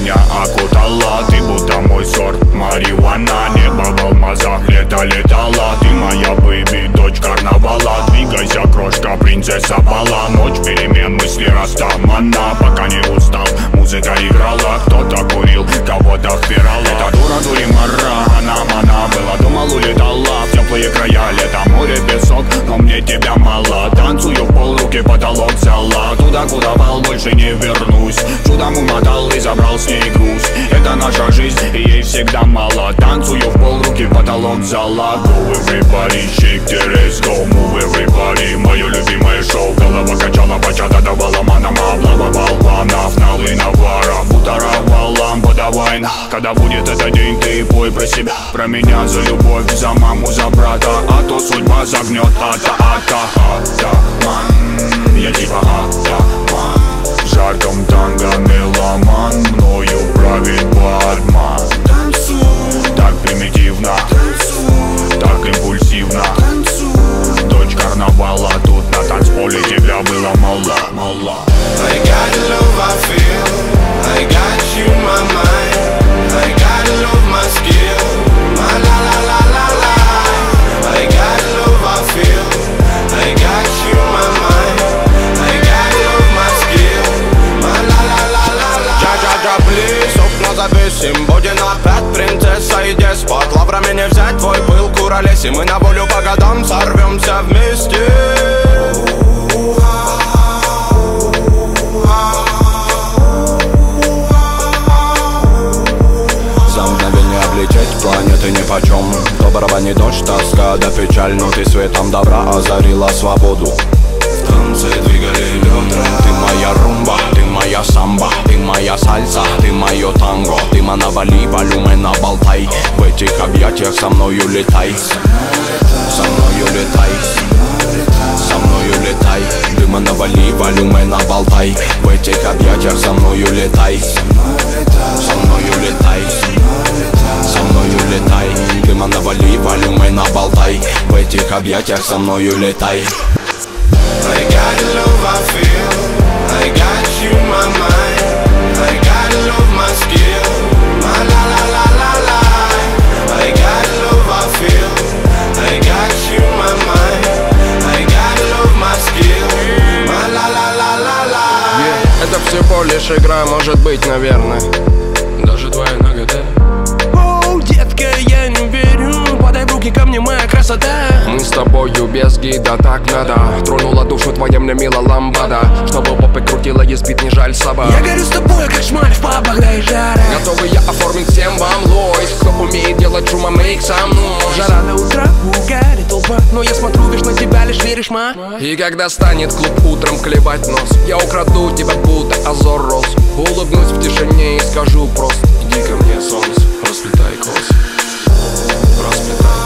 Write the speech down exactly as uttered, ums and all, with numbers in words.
меня окутала. Ты будто мой сорт марихуана. Небо в алмазах, лето летала. Ты моя бэйби, дочь карнавала. Двигайся, крошка, принцесса бала. Ночь перемен, мысли растамана. Пока не устал, музыка играла. Кто-то курил, кого-то впирала. Эта дура дуримара, она мана была. Думал, улетала в теплые края. Лето, море, песок, но мне тебя мало. Танцую в полруки, потолок взяла. Туда, куда вал, больше не вернусь. Чудом умотал и забрал с ней груз. Это наша жизнь, и ей всегда мало. Танцую в полруки, потолок взяла. Go everybody, shake the let's go. Move everybody, мое любимое шоу. Голова качала, бачата давала манам. Облава балванов, налы наваров. Бутаровала, подавай. Когда будет этот день, ты пой про себя. Про меня, за любовь, за маму, за брата. А то судьба загнет, ата-ата. Атаман, я типа атаман. В жарком танго меломан. Мною правит бармен. Так примитивно, так импульсивно. Дочь карнавала, тут на танцполе тебя было мало, мало. I got love, I feel. I got you, my mind. I got love, my skill. My la la la la la. I got love, I feel. I got you, my mind. I got love, my skill. My la la la la la. Джа-джа-джа, плиз, окна завесим. Будет опять принцесса и деспот. Лаврами не взять твой пыл, куролесим. Мы на волю по годам сорвемся вместе. Планеты нипочем. Доброго не дождь, тоска да печаль. Но ты светом добра озарила свободу. В танце двигали бедра. Ты моя румба, ты моя самба. Ты моя сальса, ты мое танго. Ты манавали, волюмена болтай. В этих объятиях со мною летай. Со мною летай. Со мною летай. Ты манавали, волюмена болтай. В этих объятиях со мною летай. Со мною летай. Со мною летай, дыма навали, волюмена болтай. В этих объятиях со мною летай. I got love, I feel. I got you, my mind. I got love, my skill. My la la la la la. I got love, I feel. I got you, my mind. I got love, my skill. My la la la la la. Yeah. Это всего лишь игра, может быть, наверное. Даже твоя нагота. Детка, я не верю, подай в руки ко мне, моя красота. Мы с тобою без гида, так надо. Тронула душу твоя мне мила ламбада. Чтобы попы крутила, есть бит, не жаль собак. Я горю с тобой, как шмаль в пабах, да и жара. Готовый я оформить всем вам лойс. Кто умеет делать шума, мейк со мной. Жара до утра, угари толпа. Но я смотрю, видишь, на тебя лишь веришь, ма. И когда станет клуб утром клевать нос, я украду тебя, будто Азор роз. Улыбнусь в тишине и скажу просто: иди ко мне, солнце, расплетай косы, расплетай.